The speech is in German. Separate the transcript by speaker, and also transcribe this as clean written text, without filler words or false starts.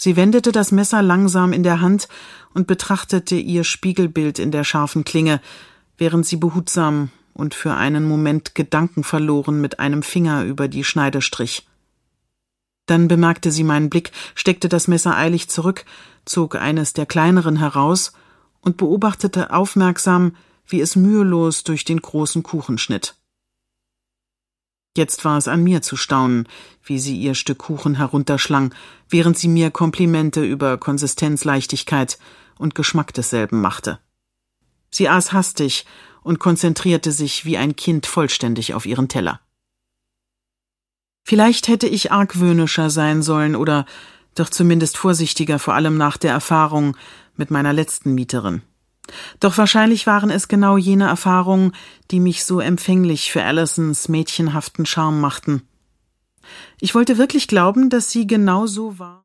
Speaker 1: Sie wendete das Messer langsam in der Hand und betrachtete ihr Spiegelbild in der scharfen Klinge, während sie behutsam und für einen Moment gedankenverloren mit einem Finger über die Schneide strich. Dann bemerkte sie meinen Blick, steckte das Messer eilig zurück, zog eines der kleineren heraus und beobachtete aufmerksam, wie es mühelos durch den großen Kuchen schnitt. Jetzt war es an mir zu staunen, wie sie ihr Stück Kuchen herunterschlang, während sie mir Komplimente über Konsistenz, Leichtigkeit und Geschmack desselben machte. Sie aß hastig und konzentrierte sich wie ein Kind vollständig auf ihren Teller. Vielleicht hätte ich argwöhnischer sein sollen oder doch zumindest vorsichtiger, vor allem nach der Erfahrung mit meiner letzten Mieterin. Doch wahrscheinlich waren es genau jene Erfahrungen, die mich so empfänglich für Allisons mädchenhaften Charme machten. Ich wollte wirklich glauben, dass sie genau so war.